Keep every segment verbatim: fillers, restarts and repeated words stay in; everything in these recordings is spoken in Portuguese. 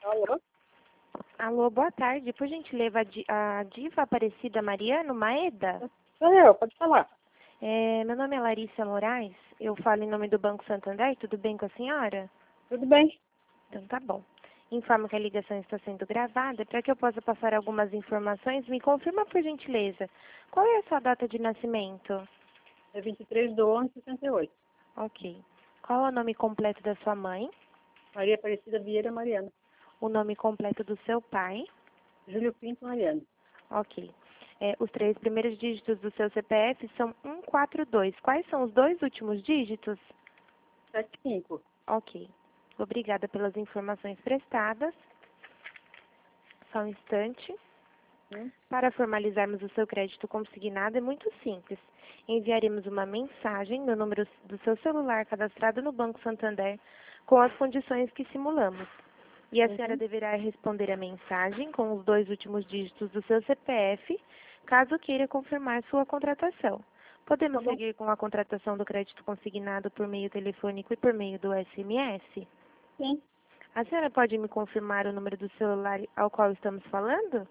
Alô? Alô, boa tarde. Por gentileza, a di- a diva Aparecida Mariano Maeda? Sou eu, pode falar. É, meu nome é Larissa Moraes. Eu falo em nome do Banco Santander. Tudo bem com a senhora? Tudo bem? Então tá bom. Informo que a ligação está sendo gravada. Para que eu possa passar algumas informações, me confirma por gentileza. Qual é a sua data de nascimento? É vinte e três de onze de sessenta e oito. Ok. Qual é o nome completo da sua mãe? Maria Aparecida Vieira Mariana. O nome completo do seu pai? Júlio Pinto Mariana. Ok. É, os três primeiros dígitos do seu C P F são um quatro dois. Quais são os dois últimos dígitos? sete cinco. Ok. Obrigada pelas informações prestadas. Só um instante. Hum? Para formalizarmos o seu crédito consignado é muito simples. Enviaremos uma mensagem no número do seu celular cadastrado no Banco Santander com as condições que simulamos. E a senhora Uhum. deverá responder a mensagem com os dois últimos dígitos do seu C P F, caso queira confirmar sua contratação. Podemos Tá bom. seguir com a contratação do crédito consignado por meio telefônico e por meio do S M S? Sim. A senhora pode me confirmar o número do celular ao qual estamos falando?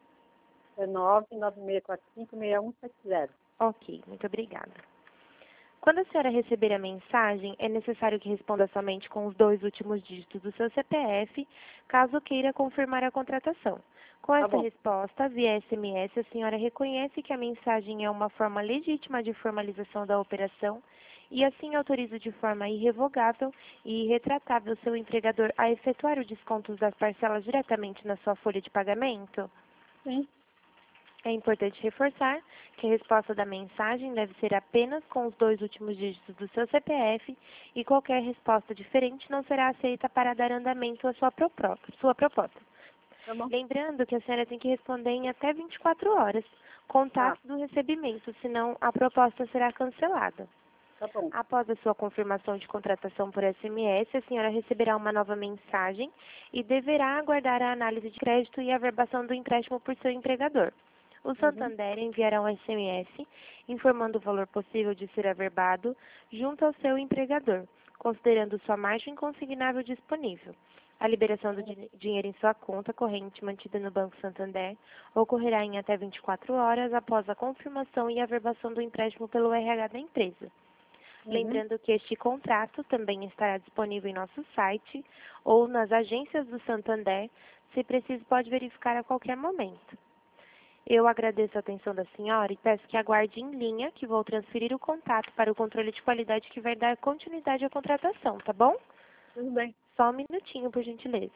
É nove nove seis quatro cinco seis um sete zero. Ok, muito obrigada. Quando a senhora receber a mensagem, é necessário que responda somente com os dois últimos dígitos do seu C P F, caso queira confirmar a contratação. Com Tá essa bom. resposta, via S M S, a senhora reconhece que a mensagem é uma forma legítima de formalização da operação e assim autoriza de forma irrevogável e irretratável seu empregador a efetuar o desconto das parcelas diretamente na sua folha de pagamento? Sim. É importante reforçar que a resposta da mensagem deve ser apenas com os dois últimos dígitos do seu C P F e qualquer resposta diferente não será aceita para dar andamento à sua, propro- sua proposta. Tá bom. Lembrando que a senhora tem que responder em até vinte e quatro horas, Tá. contato do recebimento, senão a proposta será cancelada. Tá bom. Após a sua confirmação de contratação por S M S, a senhora receberá uma nova mensagem e deverá aguardar a análise de crédito e a averbação do empréstimo por seu empregador. O Uhum. Santander enviará um S M S informando o valor possível de ser averbado junto ao seu empregador, considerando sua margem consignável disponível. A liberação do din- dinheiro em sua conta corrente mantida no Banco Santander ocorrerá em até vinte e quatro horas após a confirmação e averbação do empréstimo pelo R H da empresa. Uhum. Lembrando que este contrato também estará disponível em nosso site ou nas agências do Santander. Se preciso, pode verificar a qualquer momento. Eu agradeço a atenção da senhora e peço que aguarde em linha que vou transferir o contato para o controle de qualidade que vai dar continuidade à contratação, tá bom? Tudo bem. Só um minutinho, por gentileza.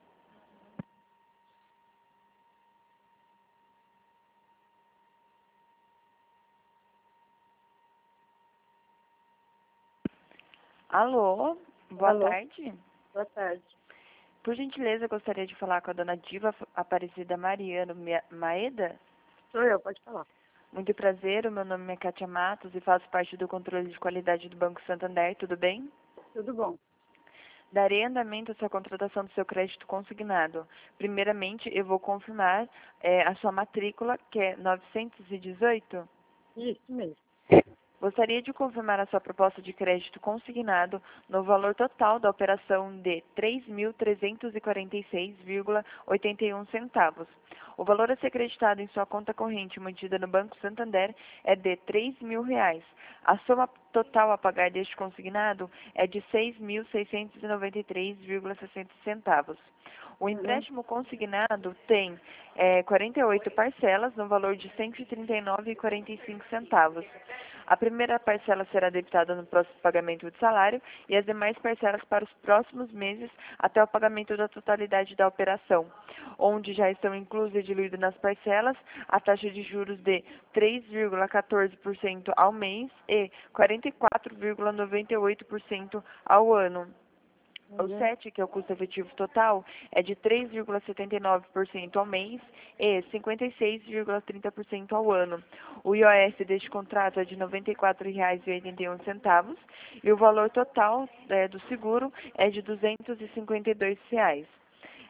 Alô, boa Alô? tarde. Boa tarde. Por gentileza, eu gostaria de falar com a dona Diva Aparecida Mariano Mia- Maeda. Sou eu, pode falar. Muito prazer, o meu nome é Kátia Matos e faço parte do controle de qualidade do Banco Santander, tudo bem? Tudo bom. Darei andamento à sua contratação do seu crédito consignado. Primeiramente, eu vou confirmar eh, a sua matrícula, que é novecentos e dezoito. Isso mesmo. Gostaria de confirmar a sua proposta de crédito consignado no valor total da operação de três mil trezentos e quarenta e seis vírgula oitenta e um centavos. O valor a ser creditado em sua conta corrente mantida no Banco Santander é de três mil reais. A soma total a pagar deste consignado é de seis mil seiscentos e noventa e três vírgula sessenta centavos. O empréstimo consignado tem eh, quarenta e oito parcelas no valor de cento e trinta e nove vírgula quarenta e cinco centavos. A primeira parcela será debitada no próximo pagamento de salário e as demais parcelas para os próximos meses até o pagamento da totalidade da operação, onde já estão inclusas e diluídas nas parcelas a taxa de juros de três vírgula quatorze por cento ao mês e quarenta e quatro vírgula noventa e oito por cento ao ano. O Uhum. sete, que é o custo efetivo total, é de três vírgula setenta e nove por cento ao mês e cinquenta e seis vírgula trinta por cento ao ano. O I O S deste contrato é de noventa e quatro reais e oitenta e um centavos e o valor total eh, do seguro é de duzentos e cinquenta e dois reais.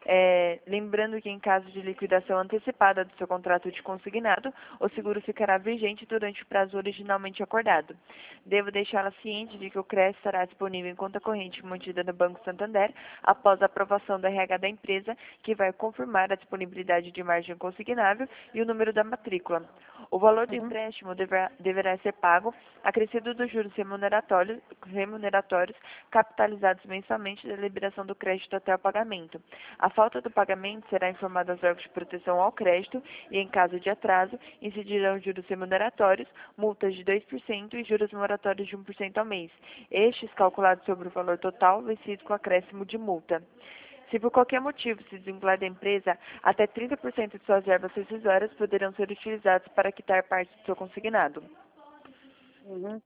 É, lembrando que em caso de liquidação antecipada do seu contrato de consignado, o seguro ficará vigente durante o prazo originalmente acordado. Devo deixá-la ciente de que o crédito estará disponível em conta corrente mantida no Banco Santander após a aprovação do R H da empresa, que vai confirmar a disponibilidade de margem consignável e o número da matrícula. O valor do Uhum. empréstimo deverá, deverá ser pago acrescido dos juros remuneratórios, remuneratórios capitalizados mensalmente da liberação do crédito até o pagamento. A falta do pagamento será informada aos órgãos de proteção ao crédito e, em caso de atraso, incidirão juros remuneratórios, multas de dois por cento e juros moratórios de um por cento ao mês, estes calculados sobre o valor total vencido com acréscimo de multa. Se por qualquer motivo se desvincular da empresa, até trinta por cento de suas verbas rescisórias poderão ser utilizadas para quitar parte do seu consignado. Uhum.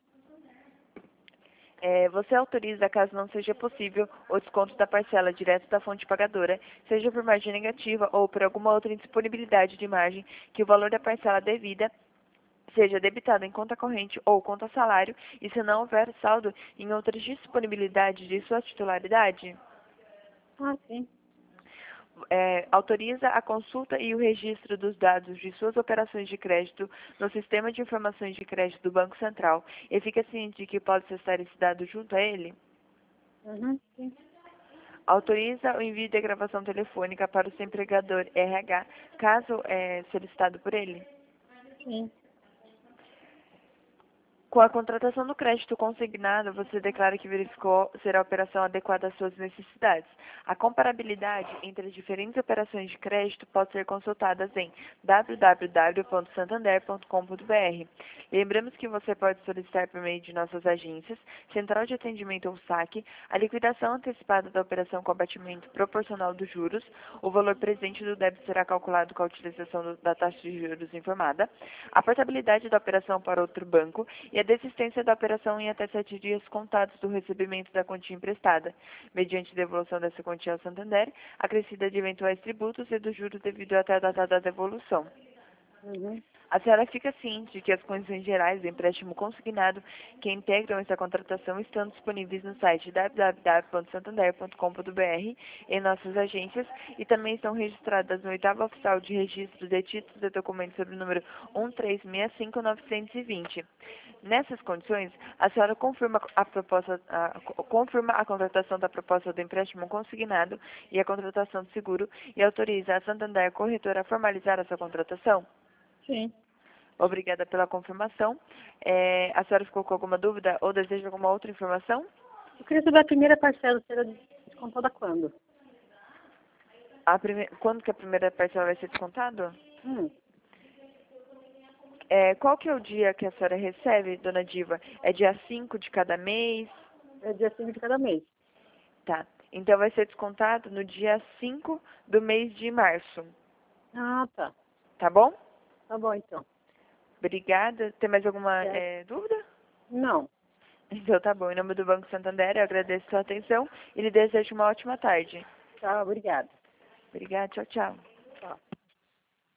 É, você autoriza, caso não seja possível, o desconto da parcela direto da fonte pagadora, seja por margem negativa ou por alguma outra indisponibilidade de margem, que o valor da parcela devida seja debitado em conta corrente ou conta salário, e se não houver saldo em outras disponibilidades de sua titularidade. Ah, sim. É, autoriza a consulta e o registro dos dados de suas operações de crédito no Sistema de Informações de Crédito do Banco Central e fica ciente de que pode acessar esse dado junto a ele? Uhum, sim. Autoriza o envio de gravação telefônica para o seu empregador R H, caso é, solicitado por ele? Sim. Com a contratação do crédito consignado, você declara que verificou ser a operação adequada às suas necessidades. A comparabilidade entre as diferentes operações de crédito pode ser consultada em w w w ponto santander ponto com ponto b r. Lembramos que você pode solicitar por meio de nossas agências, Central de Atendimento ou saque, a liquidação antecipada da operação com abatimento proporcional dos juros. O valor presente do débito será calculado com a utilização do, da taxa de juros informada, a portabilidade da operação para outro banco e a desistência da operação em até sete dias contados do recebimento da quantia emprestada, mediante devolução dessa quantia ao Santander, acrescida de eventuais tributos e dos juros devido até a data da devolução. Uhum. A senhora fica ciente de que as condições gerais do empréstimo consignado que integram essa contratação estão disponíveis no site w w w ponto santander ponto com ponto b r, em nossas agências, e também estão registradas no oitavo oficial de registro de títulos e documentos sob o número um três seis cinco nove dois zero. Nessas condições, a senhora confirma a, proposta, a, confirma a contratação da proposta do empréstimo consignado e a contratação do seguro e autoriza a Santander Corretora a formalizar essa contratação? Sim. Obrigada pela confirmação. É, a senhora ficou com alguma dúvida ou deseja alguma outra informação? Eu queria saber a primeira parcela será descontada quando? A prime... Quando que a primeira parcela vai ser descontada? Hum. É, qual que é o dia que a senhora recebe, dona Diva? É dia cinco de cada mês? É dia cinco de cada mês. Tá. Então vai ser descontado no dia cinco do mês de março. Ah, tá. Tá bom? Tá bom, então. Obrigada. Tem mais alguma Certo. é, dúvida? Não. Então tá bom. Em nome do Banco Santander, eu agradeço a sua atenção e lhe desejo uma ótima tarde. Tá, obrigada. Obrigada. Tchau, tchau.